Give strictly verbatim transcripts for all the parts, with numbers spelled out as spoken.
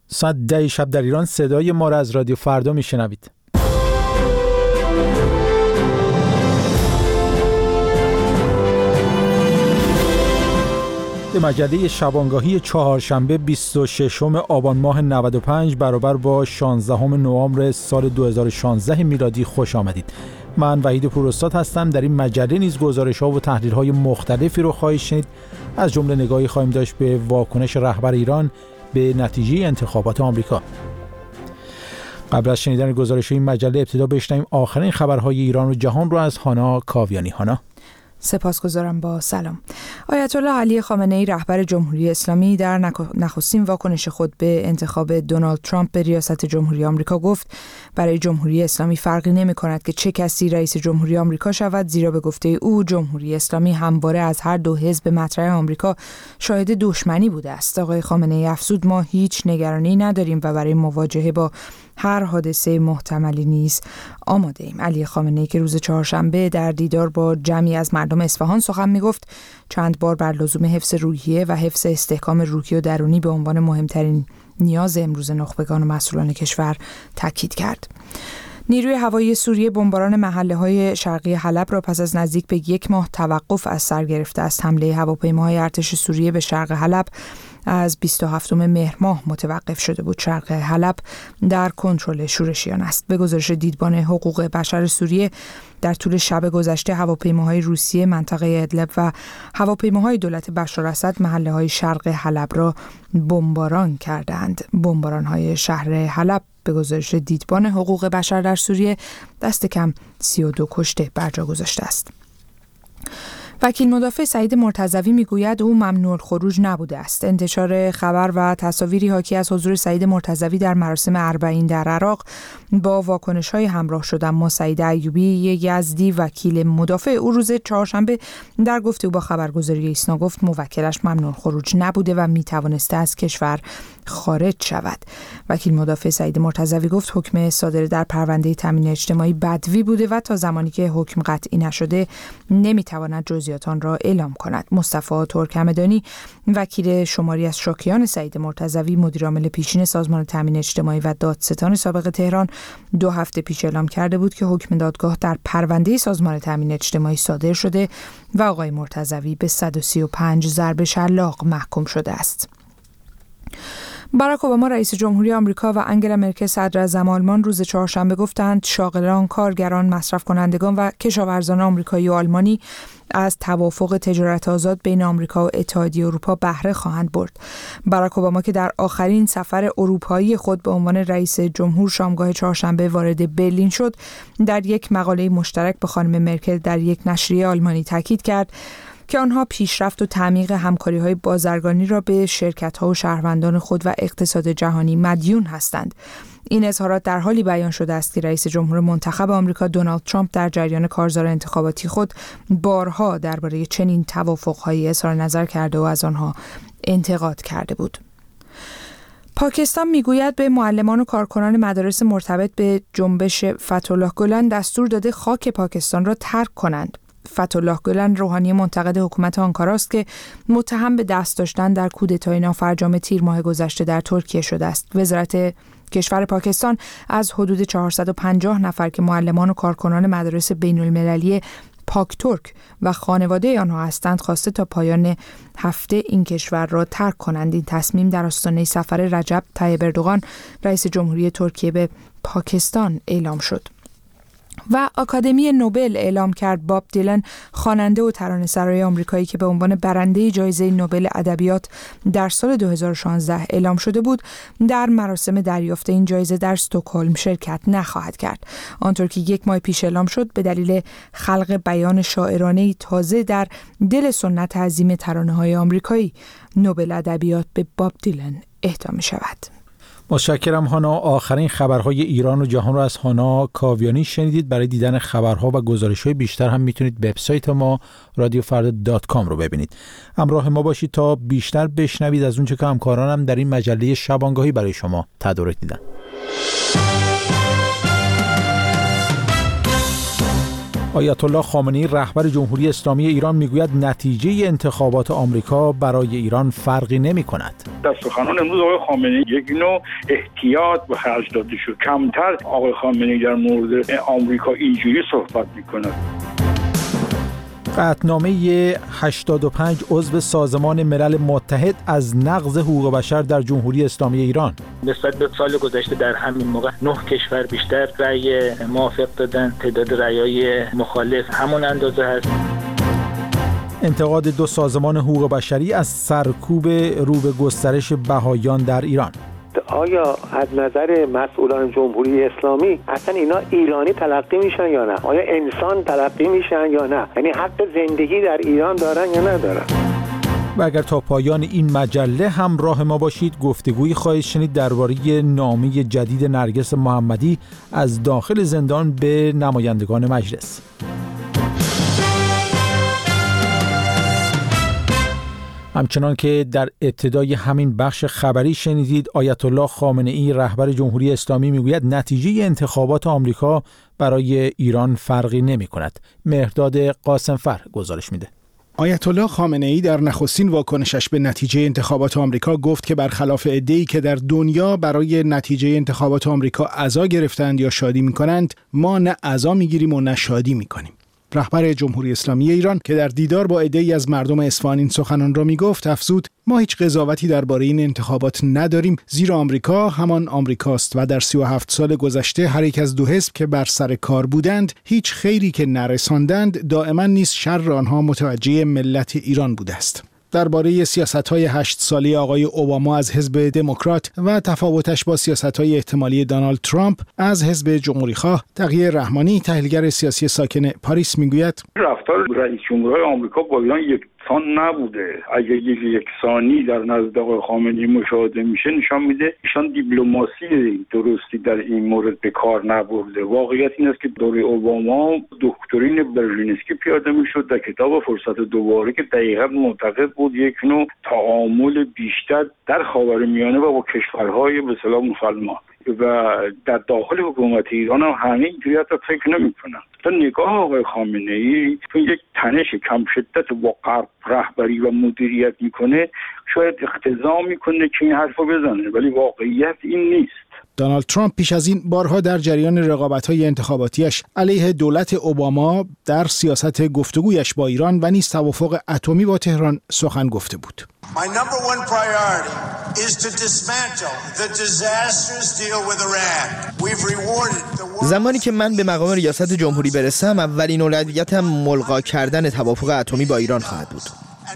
ساعت ده شب در ایران صدای ما را از رادیو فردا میشنوید. به مجله شبانگاهی چهارشنبه بیست و ششم آبان ماه نود و پنج برابر با شانزدهم نوامبر سال دو هزار و شانزده میلادی خوش آمدید. من وحید پوراستاد هستم. در این مجله نیز گزارش‌ها و تحلیل‌های مختلفی رو خواهید شنید. از جمله نگاهی خواهیم داشت به واکنش رهبر ایران به نتیجه انتخابات آمریکا. قبل از شنیدن گزارش این مجله ابتدا بشنویم آخرین خبرهای ایران و جهان رو از هانا کاویانی. هانا. سپاسگزارم. با سلام. آیت الله علی خامنه‌ای رهبر جمهوری اسلامی در نخستین واکنش خود به انتخاب دونالد ترامپ به ریاست جمهوری آمریکا گفت برای جمهوری اسلامی فرقی نمی‌کند که چه کسی رئیس جمهوری آمریکا شود، زیرا به گفته او جمهوری اسلامی همواره از هر دو حزب مطرح آمریکا شاهد دشمنی بوده است. آقای خامنه‌ای افزود ما هیچ نگرانی نداریم و برای مواجهه با هر حادثه محتملی نیز آماده ایم. علی خامنه‌ای که روز چهارشنبه در دیدار با جمعی از مردم اصفهان سخن می‌گفت چند بار بر لزوم حفظ روحیه و حفظ استحکام روحی و درونی به عنوان مهمترین نیاز امروز نخبگان و مسئولان کشور تاکید کرد. نیروی هوایی سوریه بمباران محله‌های شرقی حلب را پس از نزدیک به یک ماه توقف از سر گرفته است. حمله هواپیماهای ارتش سوریه به شرق حلب از بیست و هفتم مهر ماه متوقف شده بود. شرق حلب در کنترل شورشیان است. به گزارش دیدبان حقوق بشر سوریه در طول شب گذشته هواپیماهای روسیه منطقه ادلب و هواپیماهای دولت بشار اسد محله‌های شرق حلب را بمباران کردند. بمباران‌های شهر حلب به گزارش دیدبان حقوق بشر در سوریه دست کم سی و دو کشته بر جا گذاشته است. وکیل مدافع سعید مرتضوی میگوید او ممنوع الخروج نبوده است. انتشار خبر و تصاویری حاکی از حضور سعید مرتضوی در مراسم اربعین در عراق با واکنش‌های همراه شد، اما سعید ایوبی یزدی وکیل مدافع او روز چهارشنبه در گفتگو با خبرگزاری ایسنا گفت موکلش ممنوع الخروج نبوده و میتوانسته از کشور خارج شود. وکیل مدافع سعید مرتضوی گفت حکم صادر در پرونده تامین اجتماعی بدوی بوده و تا زمانی که حکم قطعی نشده نمیتواند جزئیات آن را اعلام کند. مصطفی ترکمدانی وکیل شماری از شاکیان سعید مرتضوی مدیر عامل پیشین سازمان تامین اجتماعی و دادستان سابق تهران دو هفته پیش اعلام کرده بود که حکم دادگاه در پرونده سازمان تامین اجتماعی صادر شده و آقای مرتضوی به صد و سی و پنج ضرب شلاق محکوم شده است. باراک اوباما رئیس جمهوری آمریکا و انگلا مرکل صدراعظم آلمان روز چهارشنبه گفتند شاغلان، کارگران، مصرف کنندگان و کشاورزان آمریکایی و آلمانی از توافق تجارت آزاد بین آمریکا و اتحادیه اروپا بهره خواهند برد. باراک اوباما که در آخرین سفر اروپایی خود به عنوان رئیس جمهور شامگاه چهارشنبه وارد برلین شد، در یک مقاله مشترک به خانم مرکل در یک نشریه آلمانی تاکید کرد که آنها پیشرفت و تعمیق همکاری‌های بازرگانی را به شرکت‌ها و شهروندان خود و اقتصاد جهانی مدیون هستند. این اظهارات در حالی بیان شده است که رئیس جمهور منتخب آمریکا دونالد ترامپ در جریان کارزار انتخاباتی خود بارها درباره چنین توافق‌هایی اظهار نظر کرده و از آنها انتقاد کرده بود. پاکستان میگوید به معلمان و کارکنان مدارس مرتبط به جنبش فتح‌الله گلن دستور داده خاک پاکستان را ترک کنند. فتح‌الله گلن روحانی منتقد حکومت آنکارا است که متهم به دست داشتن در کودتای نافرجام تیر ماه گذشته در ترکیه شده است. وزارت کشور پاکستان از حدود چهارصد و پنجاه نفر که معلمان و کارکنان مدارس بین‌المللی پاک ترک و خانواده آنها هستند خواسته تا پایان هفته این کشور را ترک کنند. این تصمیم در آستانه سفر رجب طیب اردوغان رئیس جمهوری ترکیه به پاکستان اعلام شد. و آکادمی نوبل اعلام کرد باب دیلن خواننده و ترانه‌سرای آمریکایی که به عنوان برنده جایزه نوبل ادبیات در سال دو هزار و شانزده اعلام شده بود در مراسم دریافت این جایزه در استکهلم شرکت نخواهد کرد. آنطور که یک ماه پیش اعلام شد به دلیل خلق بیان شاعرانه‌ای تازه در دل سنت عظیم ترانه‌های آمریکایی نوبل ادبیات به باب دیلن اهدا می‌شود. متشکرم هانا. آخرین خبرهای ایران و جهان رو از هانا کاویانی شنیدید. برای دیدن خبرها و گزارش‌های بیشتر هم میتونید وبسایت ما رادیو فردا دات کام رو ببینید. همراه ما باشید تا بیشتر بشنوید از اونچه که همکارانم در این مجله شبانگاهی برای شما تدارک دیدن. آیت الله خامنه‌ای رهبر جمهوری اسلامی ایران میگوید نتیجه انتخابات آمریکا برای ایران فرقی نمی‌کند. در سخنان امروز آقای خامنه‌ای یک نوع احتیاط به خرج داده شد. کمتر آقای خامنه‌ای در مورد آمریکا اینجوری صحبت می‌کند. قطعنامه هشتاد و پنج عضو سازمان ملل متحد از نقض حقوق بشر در جمهوری اسلامی ایران. نسبت به سال گذشته در همین موقع نه کشور بیشتر رأی موافق دادن، تعداد رأی‌های مخالف همون اندازه هست. انتقاد دو سازمان حقوق بشری از سرکوب رو به گسترش بهائیان در ایران. آیا از نظر مسئولان جمهوری اسلامی اصلا اینا ایرانی تلقی میشن یا نه؟ آیا انسان تلقی میشن یا نه؟ یعنی حق زندگی در ایران دارن یا ندارن؟ و اگر تا پایان این مجله همراه ما باشید، گفتگویی خواهید شنید درباره نامه جدید نرگس محمدی از داخل زندان به نمایندگان مجلس. همچنان که در ابتدای همین بخش خبری شنیدید، آیت الله خامنه‌ای رهبر جمهوری اسلامی میگوید نتیجه انتخابات آمریکا برای ایران فرقی نمی‌کند. مهرداد قاسمفر گزارش میده. آیت الله خامنه‌ای در نخستین واکنشش به نتیجه انتخابات آمریکا گفت که برخلاف عده‌ای که در دنیا برای نتیجه انتخابات آمریکا عزا گرفتند یا شادی می‌کنند، ما نه عزا می‌گیریم و نه شادی می‌کنیم. رهبر جمهوری اسلامی ایران که در دیدار با عده‌ای از مردم اصفهان این سخنان را میگفت افزود: ما هیچ قضاوتی درباره این انتخابات نداریم، زیرا آمریکا همان آمریکاست و در سی و هفت سال گذشته هر یک از دو حزب که بر سر کار بودند هیچ خیری که نرساندند دائما نیز شر آنها متوجه ملت ایران بوده است. درباره سیاست‌های هشت ساله آقای اوباما از حزب دموکرات و تفاوتش با سیاست‌های احتمالی دونالد ترامپ از حزب جمهوری‌خواه، تقی رحمانی تحلیلگر سیاسی ساکن پاریس میگوید: رفتار رئیس جمهورهای آمریکا با ایران یکسان نبوده. اگر یک یکسانی در نزد آقای خامنه‌ای مشاهده میشه، نشان میده ایشان دیپلماسی درستی در این مورد به کار نبرده. واقعیت این است که دوره اوباما دکترین برژینسکی پیاده میشد در کتاب فرصت دوباره که دقیقاً معتقد بود یک نوع تعامل بیشتر در خاورمیانه و با کشورهای به اصطلاح مسلمان و در داخل حکومت ایران هم همه اینجوری حتی فکر نمی‌کنن. تا نگاه آقای خامنه‌ای چون یک تنش کم شدت با غرب رهبری و مدیریت میکنه، شاید اقتضا میکنه که این حرفو بزنه، ولی واقعیت این نیست. دونالد ترامپ پیش از این بارها در جریان رقابت‌های انتخاباتیش علیه دولت اوباما در سیاست گفتگویش با ایران و نیز توافق اتمی با تهران سخن گفته بود. My number one priority is to dismantle the disastrous deal with Iran. We've rewarded the world. زمانی که من به مقام ریاست جمهوری برسم، اولین اولویتم ملغا کردن توافق اتمی با ایران خواهد بود.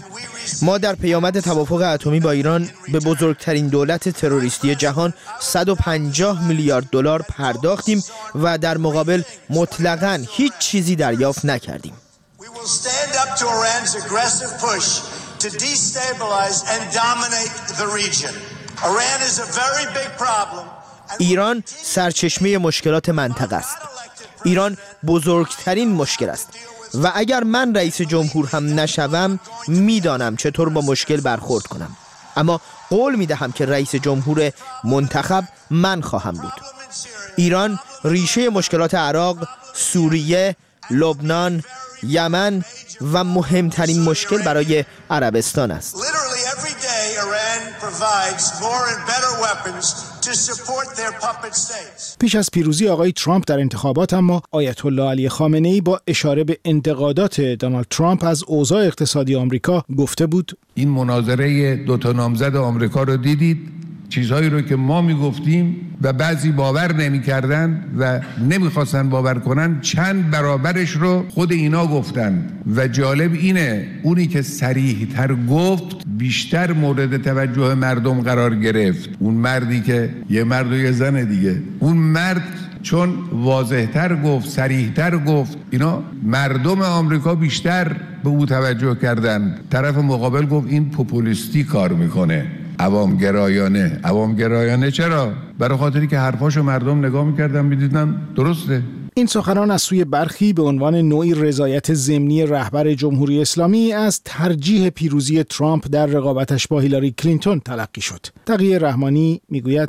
ما در پیامد توافق اتمی با ایران به بزرگترین دولت تروریستی جهان صد و پنجاه میلیارد دلار پرداختیم و در مقابل مطلقاً هیچ چیزی دریافت نکردیم. We will stand up to Iran's aggressive push to destabilize and dominate the region. Iran is a very big problem. ایران سرچشمه مشکلات منطقه است. ایران بزرگترین مشکل است. و اگر من رئیس جمهور هم نشوم، میدانم چطور با مشکل برخورد کنم. اما قول میدهم که رئیس جمهور منتخب من خواهم بود. ایران ریشه مشکلات عراق، سوریه، لبنان، یمن و مهمترین مشکل برای عربستان است. پیش از پیروزی آقای ترامپ در انتخابات، اما آیت الله علی خامنه‌ای با اشاره به انتقادات دونالد ترامپ از اوضاع اقتصادی آمریکا گفته بود: این مناظره دو تا نامزد آمریکا رو دیدید، چیزهایی رو که ما میگفتیم و بعضی باور نمیکردن و نمیخواستن باور کنن، چند برابرش رو خود اینا گفتن. و جالب اینه اونی که صریح تر گفت بیشتر مورد توجه مردم قرار گرفت. اون مردی که یه مرد و یه زن دیگه، اون مرد چون واضح‌تر گفت، صریح‌تر گفت، اینا مردم آمریکا بیشتر به او توجه کردن. طرف مقابل گفت این پوپولیستی کار میکنه، عوامگرایانه. عوامگرایانه چرا؟ برای خاطری که حرفاشو مردم نگاه میکردن میدیدن درسته. این سخنان از سوی برخی به عنوان نوعی رضایت ضمنی رهبر جمهوری اسلامی از ترجیح پیروزی ترامپ در رقابتش با هیلاری کلینتون تلقی شد. تقی رحمانی میگوید: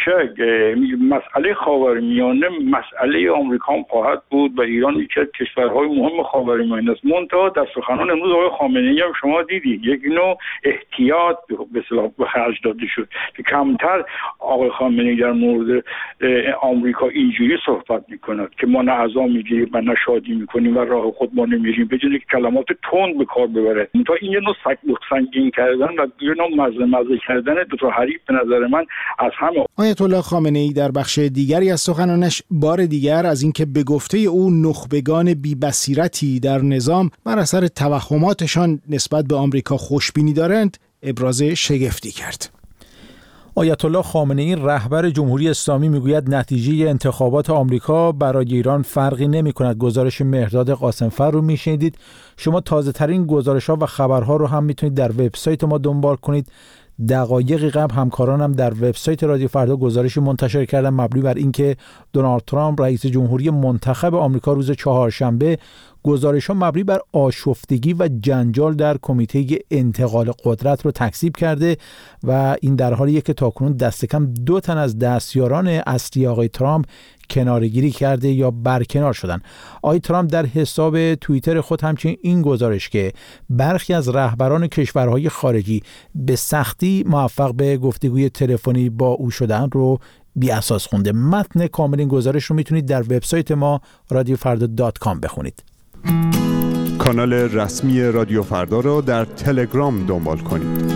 شک مسئله خاورمیانه مسئله آمریکا هم خواهد بود و ایران یکی از کشورهای مهم خاورمیانه است. منتها در سخنان امروز آقای خامنه‌ای هم شما دیدید یک نوع احتیاط به اصطلاح به خرج داده شد که کمتر آقای خامنه‌ای در مورد آمریکا اینجوری صحبت می‌کند که ما نه عزا می‌گیریم و نه شادی می‌کنیم و راه خود ما نمی‌ریم، به جای کلمات تند به کار ببره. منتها این یه نوع سنگین کردن و یه نوع مزه مزه کردن دو تا حریف به نظر من از همه. آیت الله خامنه‌ای در بخش دیگری از سخنانش بار دیگر از اینکه به گفته او نخبگان بی‌بصیرتی در نظام بر اثر توهماتشان نسبت به آمریکا خوشبینی دارند ابراز شگفتی کرد. آیت الله خامنه‌ای رهبر جمهوری اسلامی میگوید نتیجه انتخابات آمریکا برای ایران فرقی نمی‌کند. گزارش مهرداد قاسمفر رو میشنیدید. شما تازه ترین گزارش‌ها و خبرها رو هم میتونید در وبسایت ما دنبال کنید. دقایقی قبل همکارانم در وبسایت رادیو فردا گزارشی منتشر کردن مبنی بر اینکه دونالد ترامپ رئیس جمهوری منتخب آمریکا روز چهارشنبه گزارش‌ها مبنی بر آشفتگی و جنجال در کمیته انتقال قدرت رو تکذیب کرده و این در حالیه که تاکنون دست کم دو تن از دستیاران اصلی آقای ترامپ کناره‌گیری کرده یا برکنار شدن. آقای ترامپ در حساب توییتر خود همچنین این گزارش که برخی از رهبران کشورهای خارجی به سختی موفق به گفتگوی تلفنی با او شدن رو بی اساس خونده. متن کامل این گزارش رو میتونید در وبسایت ما رادیو فردا دات کام بخونید. کانال رسمی رادیو فردا را در تلگرام دنبال کنید.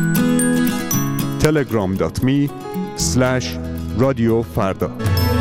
تلگرام دات می اسلش رادیو فردا.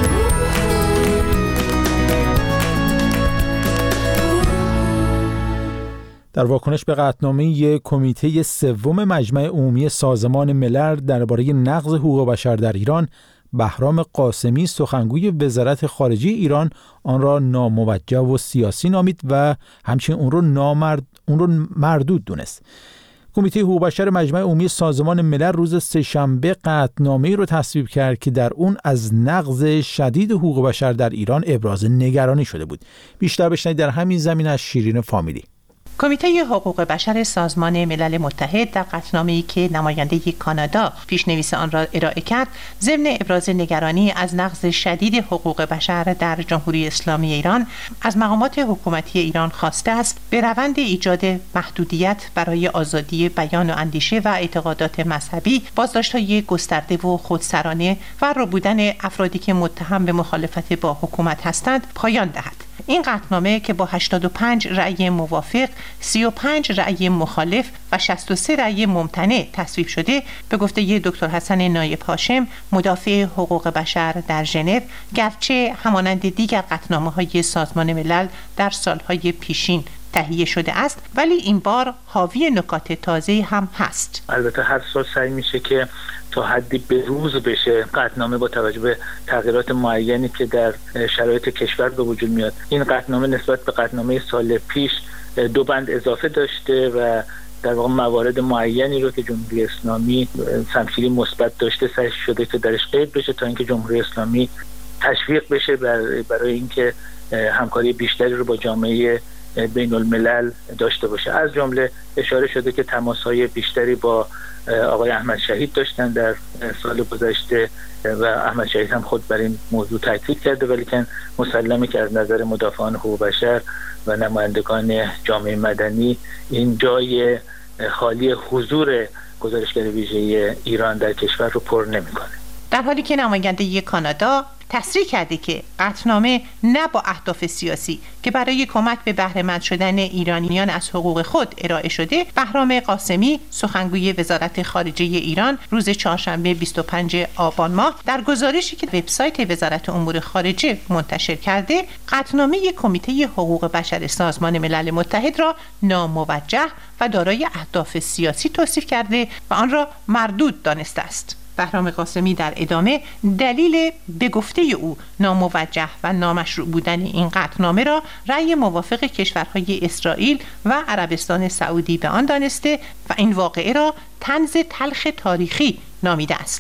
در واکنش به قطعنامه کمیته سوم مجمع عمومی سازمان ملل درباره نقض حقوق بشر در ایران، بهرام قاسمی سخنگوی وزارت خارجه ایران آن را ناموجه و سیاسی نامید و همچنین اون رو نامرد اون رو مردود دونست. کمیته حقوق بشر مجمع عمومی سازمان ملل روز سه‌شنبه قطعنامه‌ای رو تصویب کرد که در اون از نقض شدید حقوق بشر در ایران ابراز نگرانی شده بود. بیشتر بشنوید در همین زمینه از شیرین فامیلی. کمیته حقوق بشر سازمان ملل متحد در قطعنامه‌ای که نماینده کانادا پیشنویس آن را ارائه کرد، ضمن ابراز نگرانی از نقض شدید حقوق بشر در جمهوری اسلامی ایران از مقامات حکومتی ایران خواسته است به روند ایجاد محدودیت برای آزادی بیان و اندیشه و اعتقادات مذهبی، بازداشت‌های گسترده و خودسرانه و ربودن افرادی که متهم به مخالفت با حکومت هستند پایان دهد. این قطعنامه که با هشتاد و پنج رأی موافق، سی و پنج رأی مخالف و شصت و سه رأی ممتنع تصویب شده، به گفته دکتر حسن نایب هاشم مدافع حقوق بشر در ژنو، گرچه همانند دیگر قطعنامه‌های سازمان ملل در سالهای پیشین تهیه شده است، ولی این بار حاوی نکات تازه هم هست. البته هر سال سعی میشه که تا حدی به روز بشه قطعنامه با توجه به تغییرات معینی که در شرایط کشور به وجود میاد. این قطعنامه نسبت به قطعنامه سال پیش دو بند اضافه داشته و در واقع موارد معینی رو که جمهوری اسلامی تمثیلی مثبت داشته سعی شده که درش قید بشه تا اینکه جمهوری اسلامی تشویق بشه برای اینکه همکاری بیشتری رو با جامعه بین الملل داشته باشه. از جمله اشاره شده که تماس‌های بیشتری با آقای احمد شهید داشتن در سال گذشته و احمد شهید هم خود بر این موضوع تاکید کرده، ولی که مسلمه که از نظر مدافعان حقوق بشر و نمایندگان جامعه مدنی این جای خالی حضور گزارشگر ویژه ایران در کشور رو پر نمی‌کنه. در حالی که نماینده کانادا تصریح کرده که قطعنامه نه با اهداف سیاسی که برای کمک به بهره‌مند شدن ایرانیان از حقوق خود ارائه شده، بهرام قاسمی سخنگوی وزارت خارجه ایران روز چهارشنبه بیست و پنجم آبان ماه در گزارشی که وبسایت وزارت امور خارجه منتشر کرده، قطعنامه کمیته حقوق بشر سازمان ملل متحد را ناموجه و دارای اهداف سیاسی توصیف کرده و آن را مردود دانسته است. بهرام قاسمی در ادامه دلیل به گفته او ناموجه و نامشروع بودن این قطعنامه را رأی موافق کشورهای اسرائیل و عربستان سعودی به آن دانسته و این واقعه را طنز تلخ تاریخی نامیده است.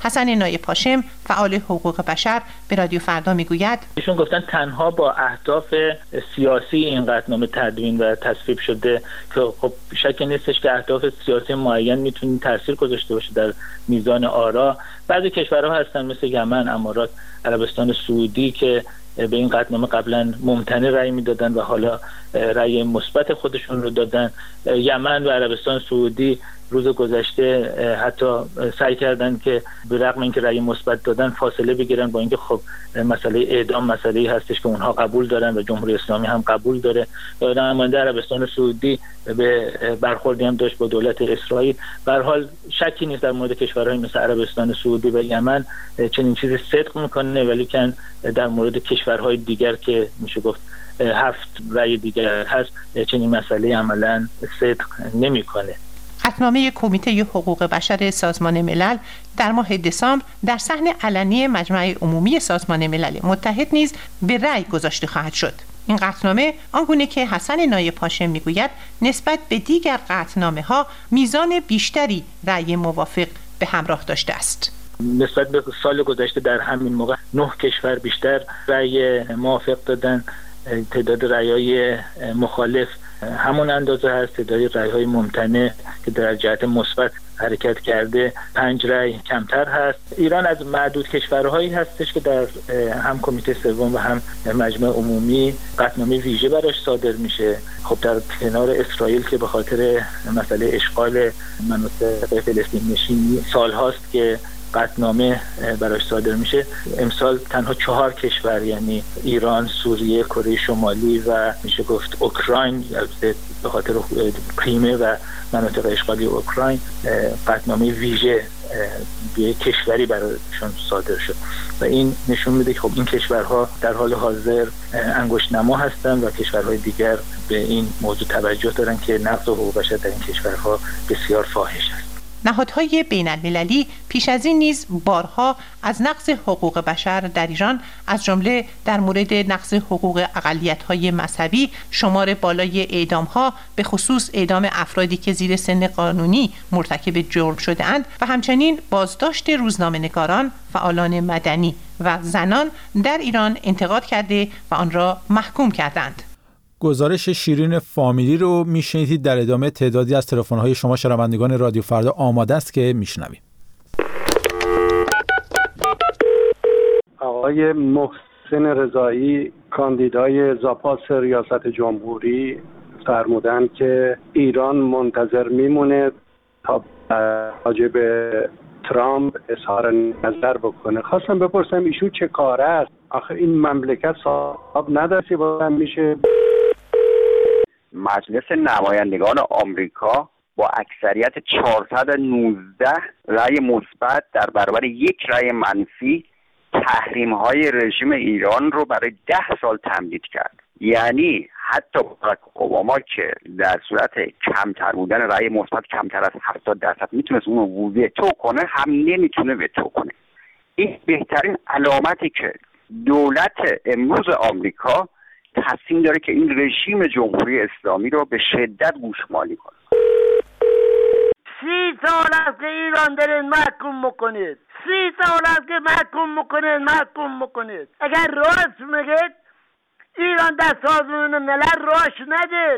حسن نایب هاشم فعال حقوق بشر به رادیو فردا میگوید ایشون گفتن تنها با اهداف سیاسی این قطعنامه تدوین و تصویب شده که خب شک نیستش که اهداف سیاسی معین میتونه تاثیر گذاشته باشه در میزان آرا. بعضی کشورها هستن مثل یمن، امارات، عربستان سعودی که به این قطعنامه قبلا ممتنع رأی میدادن و حالا رأی مثبت خودشون رو دادن. یمن و عربستان سعودی روز گذشته حتی سعی کردن که به رغم اینکه رأی مثبت دادن فاصله بگیرن با اینکه خب مسئله اعدام مسئله‌ای هستش که اونها قبول دارن و جمهوری اسلامی هم قبول داره. نماینده عربستان سعودی به برخوردی هم داشت با دولت اسرائیل. به هر حال شکی نیست در مورد کشورهای مثل عربستان سعودی و یمن چنین چیزی صدق میکنه، ولی کن در مورد کشورهای دیگر که میشه گفت هفت رأی دیگر هست چنین مسئله عملا صدق نمیکنه. قطعنامه کمیته حقوق بشر سازمان ملل در ماه دسامبر در صحن علنی مجمع عمومی سازمان ملل متحد نیز به رأی گذاشته خواهد شد. این قطعنامه آنگونه که حسن نایب هاشم میگوید نسبت به دیگر قطعنامه‌ها میزان بیشتری رأی موافق به همراه داشته است. نسبت به سال گذشته در همین موقع نه کشور بیشتر رأی موافق دادن. تعداد رأی‌های مخالف همون اندازه هست. تعداد رأی‌های ممتنع که در جهت مثبت حرکت کرده پنج رأی کمتر هست. ایران از معدود کشورهایی هستش که در هم کمیته سوم و هم مجمع عمومی قطعنامه ویژه براش صادر میشه. خب در کنار اسرائیل که به خاطر مسئله اشغال مناطق فلسطین نشین سال هاست که قطعنامه براش صادر میشه، امسال تنها چهار کشور یعنی ایران، سوریه، کره شمالی و میشه گفت اوکراین به خاطر کریمه و مناطق اشغالی اوکراین قطعنامه ویژه به کشوری برایشون صادر شد و این نشون میده که خب این کشورها در حال حاضر انگشت نما هستند و کشورهای دیگر به این موضوع توجه دارن که نقض حقوق بشر در این کشورها بسیار فاحش است. نهادهای بین المللی پیش از این نیز بارها از نقض حقوق بشر در ایران از جمله در مورد نقض حقوق اقلیت‌های مذهبی، شمار بالای اعدام‌ها به خصوص اعدام افرادی که زیر سن قانونی مرتکب جرم شده‌اند و همچنین بازداشت روزنامه‌نگاران، فعالان مدنی و زنان در ایران انتقاد کرده و آن را محکوم کردند. گزارش شیرین فامیلی رو میشنیدید. در ادامه تعدادی از تلفن‌های شما شنوندگان رادیو فردا آماده است که میشنویم. آقای محسن رضایی کاندیدای زاپاس ریاست جمهوری فرمودن که ایران منتظر میمونه تا راجع به ترامپ اظهار نظر بکنه. خواستم بپرسم ایشون چه کاره است؟ آخه این مملکت صاحب نداره با میشه. مجلس نمایندگان آمریکا با اکثریت چهارصد و نوزده رأی مثبت در برابر یک رأی منفی تحریم‌های رژیم ایران رو برای ده سال تمدید کرد. یعنی حتی باراک اوباما که در صورت کمتر بودن رأی مثبت کمتر از هفتاد درصد میتونست اون رو وتو کنه، هم نمیتونه وتو کنه. این بهترین علامتی که دولت امروز آمریکا تصمیم داره که این رژیم جمهوری اسلامی رو به شدت گوشمالی کنه. سی سال است که ایران دارین محکوم میکنید. سی سال است که محکوم میکنید محکوم میکنید. اگر راست میگید ایران در سازمان ملل راش ندید.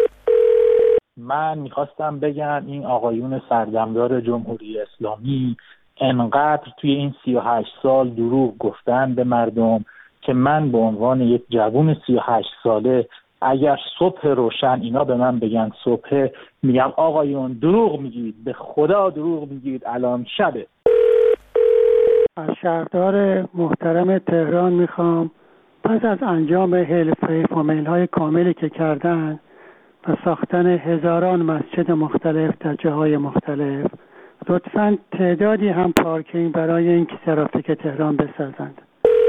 من میخواستم بگم این آقایون سردمدار جمهوری اسلامی انقدر توی این سی و هشت سال دروغ گفتن به مردم که من به عنوان یک جوون سی و هشت ساله اگر صبح روشن اینا به من بگن صبح، میگم آقایون دروغ میگید، به خدا دروغ میگید، الان شبه. از شهردار محترم تهران میخوام پس از انجام حلف فامیل های کاملی که کردن و ساختن هزاران مسجد مختلف در جاهای مختلف، لطفاً تعدادی هم پارکینگ برای این ترافیک تهران بسازند.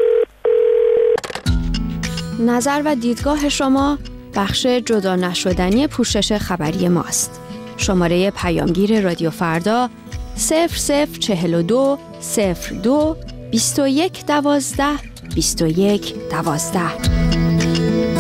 نظر و دیدگاه شما بخش جدا نشدنی پوشش خبری ماست. شماره پیامگیر رادیو فردا صفر صفر چهل و دو صفر دو بیست و یک دوازده بیست و یک دوازده.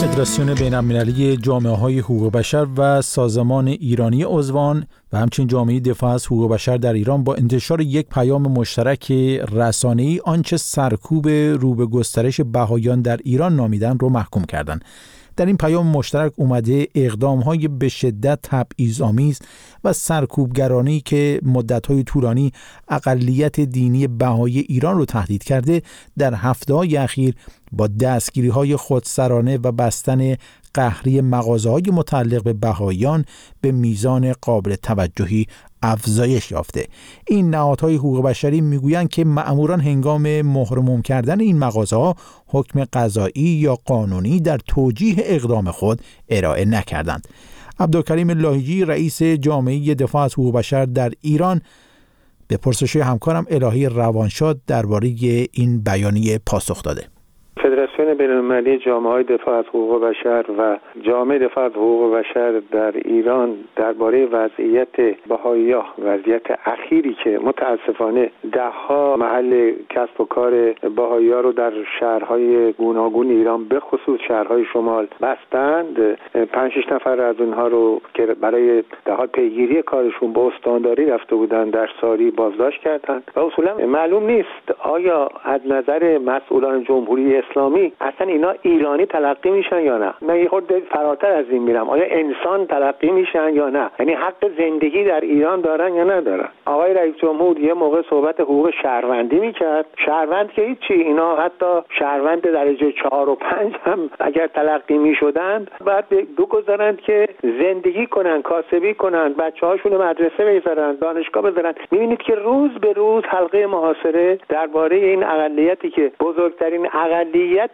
فدراسیون بین‌المللی جامعه‌های حقوق بشر و سازمان ایرانی عضوان و همچنین جامعه دفاع از حقوق بشر در ایران با انتشار یک پیام مشترک رسانه‌ای آنچه سرکوب رو به گسترش بهائیان در ایران نامیدن رو محکوم کردند. در این پیام مشترک اومده اقدام‌های به شدت تبعیض‌آمیز و سرکوبگرانی که مدت‌های طولانی اقلیت دینی بهایی ایران رو تهدید کرده در هفته‌های اخیر با دستگیری‌های خودسرانه و بستن قهری مغازه‌های متعلق به بهائیان به میزان قابل توجهی افزایش یافته. این نهادهای حقوق بشری میگویند که مأموران هنگام مهرموم کردن این مغازه‌ها حکم قضایی یا قانونی در توجیه اقدام خود ارائه نکردند. عبدالکریم لاهیجی رئیس جامعه دفاع از حقوق بشر در ایران به پرسش‌های همکارم الهی روانشاد درباره این بیانیه پاسخ داده. فدراسیون بین‌المللی جامعه‌های دفاع از حقوق بشر و جامعه دفاع از حقوق بشر در ایران درباره وضعیت بهائی‌ها، وضعیت اخیری که متاسفانه ده‌ها محل کسب و کار بهائی‌ها رو در شهرهای گوناگون ایران به خصوص شهرهای شمال بستند، پنج شش نفر از اونها رو که برای در حال پیگیری کارشون به استانداری رفته بودند در ساری بازداشت کردند و اصولا معلوم نیست آیا از نظر مسئولان جمهوری اسلامی اصلا اینا ایرانی تلقی میشن یا نه. من یه خورده فراتر از این میرم، آیا انسان تلقی میشن یا نه، یعنی حق زندگی در ایران دارن یا ندارن. آقای رئیس جمهور یه موقع صحبت حقوق شهروندی میکرد، شهروند که هیچی، اینا حتی شهروند درجه چهار و پنج هم اگر تلقی میشدند بعد دو گذارند که زندگی کنن، کاسبی کنن، بچه‌هاشون مدرسه بذارن، دانشگاه بذارن. میبینید که روز به روز حلقه محاصره درباره این اقلیتی که بزرگترین اقلیت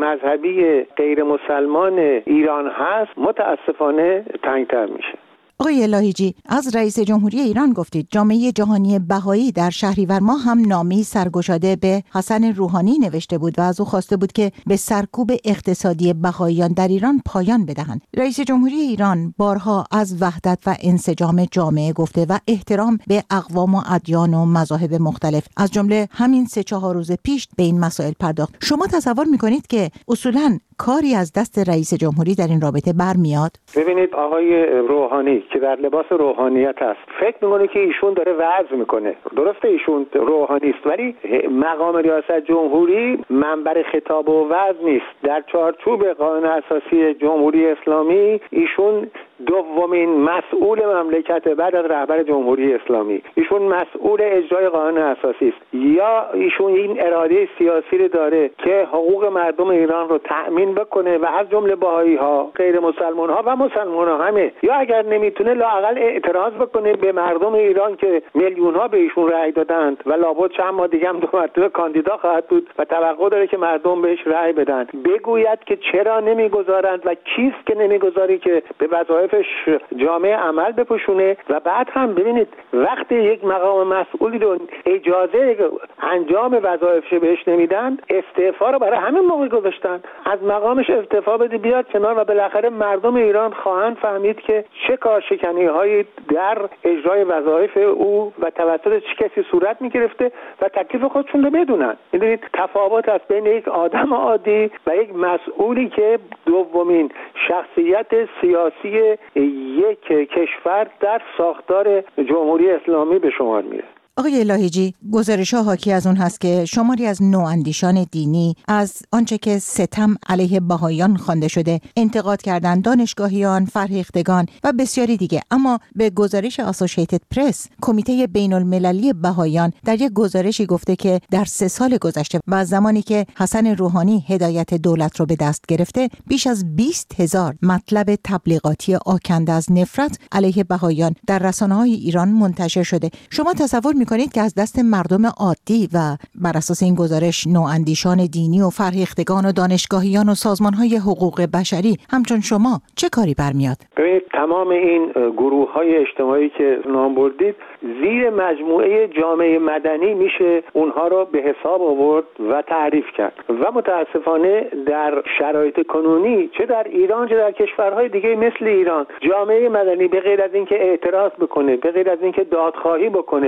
مذهبی غیر مسلمان ایران هست متاسفانه تنگتر میشه. آقای لاهیجی، از رئیس جمهوری ایران گفتید جامعه جهانی بهایی در شهریور ماه هم نامه‌ای سرگشاده به حسن روحانی نوشته بود و از او خواسته بود که به سرکوب اقتصادی بهاییان در ایران پایان بدهند. رئیس جمهوری ایران بارها از وحدت و انسجام جامعه گفته و احترام به اقوام و ادیان و مذاهب مختلف، از جمله همین سه چهار روز پیش به این مسائل پرداخت. شما تصور می‌کنید که اصولاً کاری از دست رئیس جمهوری در این رابطه برمیاد؟ ببینید آقای روحانی که در لباس روحانیت است فکر میکنه که ایشون داره وعظ میکنه. درسته ایشون روحانی است ولی مقام ریاست جمهوری منبر خطاب و وعظ نیست. در چارچوب قانون اساسی جمهوری اسلامی ایشون دومین مسئول مملکت بعد از رهبر جمهوری اسلامی. ایشون مسئول اجرای قانون اساسی است. یا ایشون این اراده سیاسی رو داره که حقوق مردم ایران رو تأمین بکنه و از جمله بهایی ها، غیر مسلمان ها و مسلمان ها همه، یا اگر نمیتونه لااقل اعتراض بکنه به مردم ایران که میلیون ها به ایشون رأی دادند و لابد چند ماه دیگه هم دو مرتبه کاندیدا خواهد بود و توقع داره که مردم بهش رأی بدن، بگوید که چرا نمیگذارند و کیست که نمیگذاری که به وظایف جامعه عمل بپوشونه. و بعد هم ببینید وقتی یک مقام مسئولی رو اجازه انجام وظایفش بهش نمیدن، استعفا رو برای همین موقع گذاشتن. از مقامش استعفا بده بیاد کنار و بالاخره مردم ایران خواهند فهمید که چه کارشکنی هایی در اجرای وظایف او و توسط چه کسی صورت میگرفته و تکلیف خودشون رو بدونن. میدونید تفاوت است بین یک آدم عادی و یک مسئولی که دومین شخصیت سیاسی یک کشور در ساختار جمهوری اسلامی به شمار میره. آقای لاهیجی، گزارش‌ها حاکی از اون هست که شماری از نواندیشان دینی از آنچه که ستم علیه بهائیان خوانده شده انتقاد کردند، دانشگاهیان، فرهیختگان و بسیاری دیگه. اما به گزارش اسوسییتد پرس، کمیته بین‌المللی بهائیان در یک گزارشی گفته که در سه سال گذشته و از زمانی که حسن روحانی هدایت دولت رو به دست گرفته، بیش از بیست هزار مطلب تبلیغاتی آکنده از نفرت علیه بهائیان در رسانه‌های ایران منتشر شده. شما تصور می‌کنید که از دست مردم عادی و بر اساس این گزارش نواندیشان دینی و فرهیختگان و دانشگاهیان و سازمان‌های حقوق بشری همچون شما چه کاری برمیاد؟ ببینید تمام این گروه‌های اجتماعی که نام بردید زیر مجموعه جامعه مدنی میشه اونها رو به حساب آورد و تعریف کرد و متاسفانه در شرایط کنونی چه در ایران چه در کشورهای دیگه مثل ایران، جامعه مدنی به غیر از اینکه اعتراض بکنه، به غیر از اینکه دادخواهی بکنه، به غیر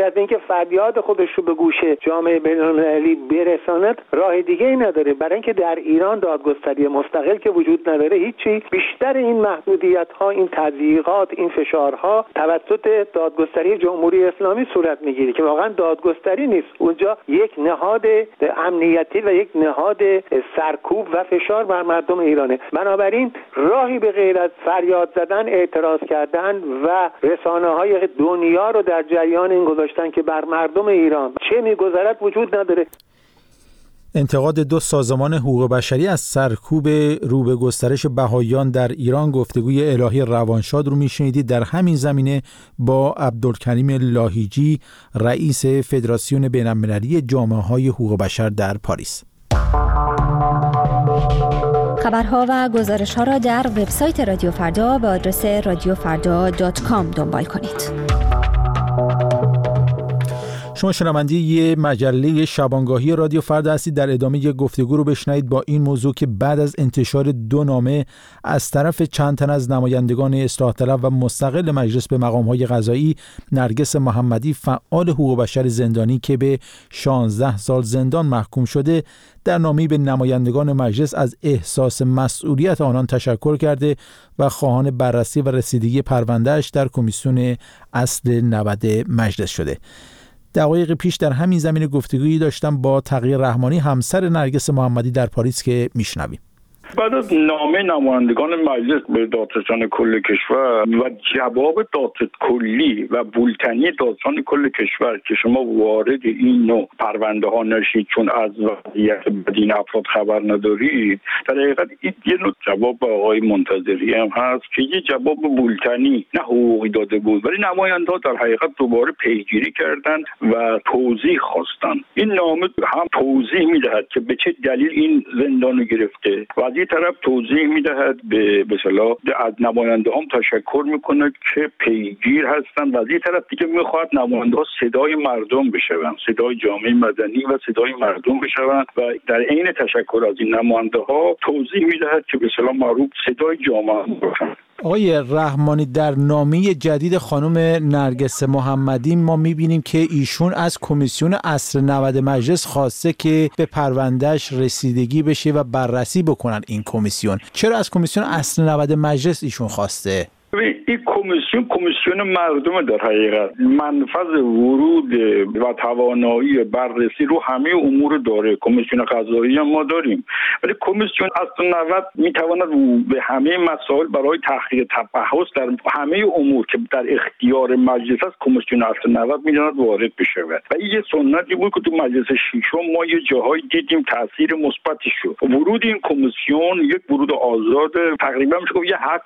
از اینکه فریاد خودش رو به گوش جامعه بین‌المللی برساند راه دیگه ای نداره. برای اینکه در ایران دادگستری مستقل که وجود نداره هیچی، بیشتر این محدودیت ها، این تضییقات، این فشارها توسط دادگستری جمهوری اسلامی صورت میگیره که واقعا دادگستری نیست. اونجا یک نهاد امنیتی و یک نهاد سرکوب و فشار بر مردم ایرانه. بنابراین راهی به غیر از فریاد زدن، اعتراض کردن و رسانه‌های دنیا رو در جریان این گذاشتن که بر مردم ایران چه می‌گذرد وجود نداره. انتقاد دو سازمان حقوق بشری از سرکوب رو به گسترش بهائیان در ایران، گفتگوی الهی روانشاد رو میشنیدید. در همین زمینه با عبدالکریم لاهیجی، رئیس فدراسیون بین‌المللی جامعه‌های حقوق بشر در پاریس. خبرها و گزارش‌ها را در وبسایت رادیو فردا به آدرس رادیو فردا دات کام دنبال کنید. شما شنونده یه مجله شبانگاهی رادیو فردا هستید. در ادامه یه گفتگو رو بشنوید با این موضوع که بعد از انتشار دو نامه از طرف چند تن از نمایندگان اصلاح طلب و مستقل مجلس به مقام‌های قضایی، نرگس محمدی، فعال حقوق بشر زندانی که به شانزده سال زندان محکوم شده، در نامه‌ای به نمایندگان مجلس از احساس مسئولیت آنان تشکر کرده و خواهان بررسی و رسیدگی پرونده‌اش در کمیسیون اصل نود مجلس شده. دقایق پیش در همین زمینه گفتگویی داشتم با تقی رحمانی، همسر نرگس محمدی در پاریس، که میشنویم. بعد از نامه نمایندگان مجلس به دادستان کل کشور و جواب دادستان کلی و بولتنی دادستان کل کشور که شما وارد این نوع پرونده ها نشید چون از وضعیت بدین افراد خبر ندارید، در حقیقت این یه نوع جواب به آقای منتظری هم هست که یه جواب بولتنی نه حقوقی داده بود، ولی نماینده ها در حقیقت دوباره پیگیری کردن و توضیح خواستن. این نامه هم توضیح میدهد که به چه دلیل این زندان گرفته و از این طرف توضیح میدهد به به اصطلاح از نماینده هم تشکر میکنه که پیگیر هستن و از این طرف دیگه میخواد نماینده ها صدای مردم بشون، صدای جامعه مدنی و صدای مردم بشون و در عین تشکر از این نماینده ها توضیح میدهد که به اصطلاح معروف صدای جامعه باشن. آقای رحمانی، در نامه جدید خانم نرگس محمدی ما میبینیم که ایشون از کمیسیون اصل نود مجلس خواسته که به پروندهش رسیدگی بشه و بررسی بکنن این کمیسیون. چرا از کمیسیون اصل نود مجلس ایشون خواسته؟ این کمیسیون کمیسیون مردم در حقیقت منفذ ورود و توانایی بررسی رو همه امور داره. کمیسیون قضایی هم ما داریم، ولی کمیسیون اصل نود میتواند به همه مسائل برای تحقیق تبحث در همه امور که در اختیار مجلس است کمیسیون اصل نود میتواند وارد بشه و این یه سنتی بود که تو مجلس ششم ما یه جاهای دیدیم تاثیر مثبتی شد. ورود این کمیسیون یک ورود آزاد، تقریبا میشه گفت یه حق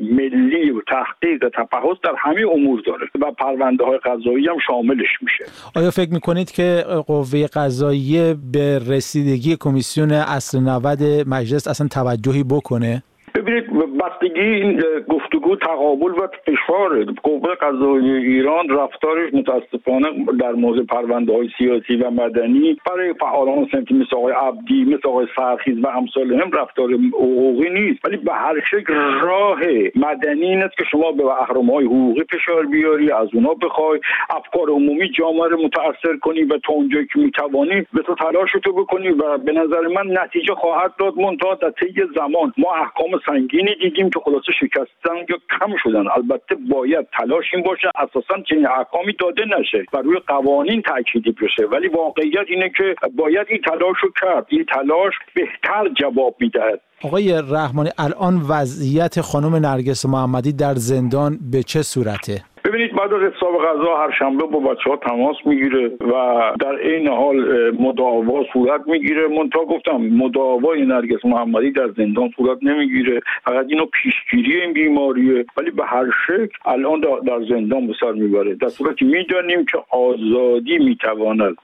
ملی و تحقیق تبحث در همه امور داره و پرونده های قضایی هم شاملش میشه. آیا فکر میکنید که قوه قضاییه به رسیدگی کمیسیون اصل نود مجلس اصلا توجهی بکنه؟ ببینید، بستگی این گفتگو تقابل و فشار قوه قضایی ایران رفتارش متاسفانه در مورد پرونده‌های سیاسی و مدنی برای فعالان سمتی مثل آقای عبدی، مثل آقای سرخیز و امثال هم رفتار حقوقی نیست، ولی به هر شکل راه مدنی این است که شما به اهرم‌های حقوقی فشار بیاری، از اونا بخوای افکار عمومی جامعه رو متاثر کنی و تا اونجایی که میتوانی به تو تلاشتو بکنی و به نظر من نتیجه خواهد داد. منتها در طی زمان ما احکام سنگینی دیدیم که خلاصه شکستن یا کم شدن. البته باید تلاش این باشه اساساً چنین احکامی داده نشه و روی قوانین تأکیدی بشه، ولی واقعیت اینه که باید این تلاش رو کرد. این تلاش بهتر جواب میدهد. آقای رحمانی، الان وضعیت خانم نرگس محمدی در زندان به چه صورته؟ ببینید، بعد از حساب قضا هر شنبه با بچه‌ها تماس میگیره و در این حال مداوا صورت میگیره. منتها گفتم مداوای نرگس محمدی در زندان صورت نمیگیره، فقط اینو پیشگیری این بیماریه، ولی به هر شکل الان در زندان به سر میبره، در صورتی میدانیم که آزادی میتواند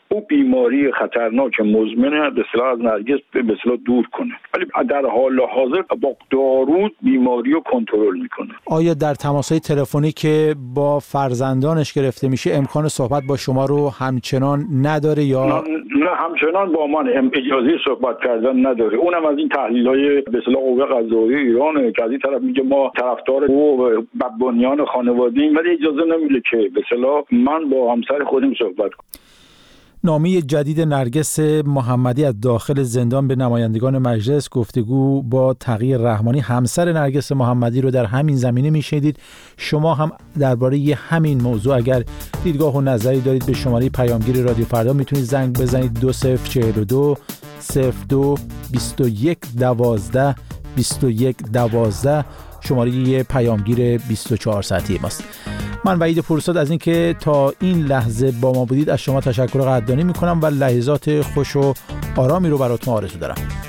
او بیماری خطرناک مزمن به اصطلاح از نرگس به اصطلاح دور کنه، ولی در حال حاضر با دارو بیماری رو کنترل میکنه. آیا در تماس‌های تلفنی که با فرزندانش گرفته میشه امکان صحبت با شما رو همچنان نداره یا نه, نه همچنان با من اجازه صحبت کردن نداره. اونم از این تحلیل‌های به اصطلاح قوه قضاییه ایران که از این طرف میگه ما طرفدار او بنیان خانواده‌ایم، ولی اجازه نمیده که به اصطلاح من با همسر خودم صحبت کنم. نامه جدید نرگس محمدی از داخل زندان به نمایندگان مجلس، گفتگو با تقی رحمانی همسر نرگس محمدی رو در همین زمینه میشنیدید. شما هم درباره همین موضوع اگر دیدگاه و نظری دارید به شماره پیامگیر رادیو فردا میتونید زنگ بزنید دو صفر چهل و دو صفر دو بیست و یک دوازده بیست و یک دوازده شماره پیامگیر بیست و چهار ساعتی ماست. من وحید پورساد از اینکه تا این لحظه با ما بودید از شما تشکر قدردانی میکنم و لحظات خوش و آرامی رو براتون آرزو دارم.